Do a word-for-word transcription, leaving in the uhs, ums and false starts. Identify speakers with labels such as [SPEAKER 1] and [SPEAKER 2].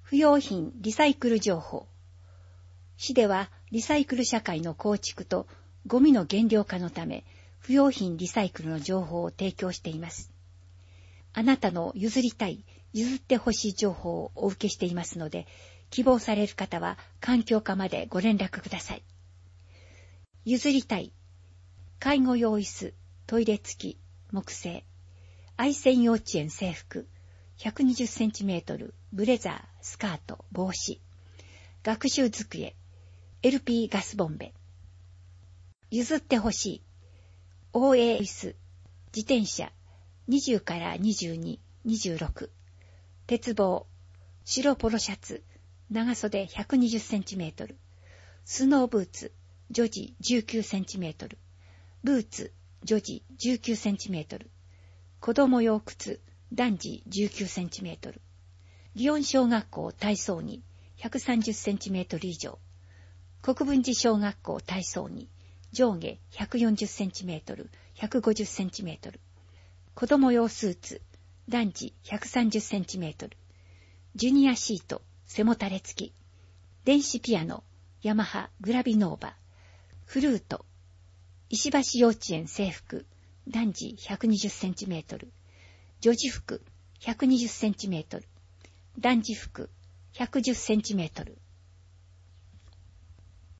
[SPEAKER 1] 不用品リサイクル情報。市ではリサイクル社会の構築とゴミの減量化のため、不用品リサイクルの情報を提供しています。あなたの譲りたい、譲ってほしい情報をお受けしていますので、希望される方は環境課までご連絡ください。譲りたい。介護用椅子、トイレ付き、木製。愛染幼稚園制服、ひゃくにじゅっセンチメートル、ブレザー、スカート、帽子。学習机、エルピー ガスボンベ。譲ってほしい。オーエー 椅子、自転車、にじゅうからにじゅうに、にじゅうろく。鉄棒、白ポロシャツ、長袖ひゃくにじゅっセンチメートル。スノーブーツ、女児じゅうきゅうセンチメートル。ブーツ、女児じゅうきゅうセンチメートル。子供用靴、男児じゅうきゅうセンチメートル。祇園小学校体操着、ひゃくさんじゅっセンチメートル以上。国分寺小学校体操着、上下ひゃくよんじゅっセンチメートル、ひゃくごじゅっセンチメートル。子供用スーツ、男児ひゃくさんじゅっセンチメートル。ジュニアシート、背もたれ付き。電子ピアノ、ヤマハグラビノーバ。フルート、石橋幼稚園制服、男児ひゃくにじゅっセンチメートル。女児服、ひゃくにじゅっセンチメートル。男児服、ひゃくじゅっセンチメートル。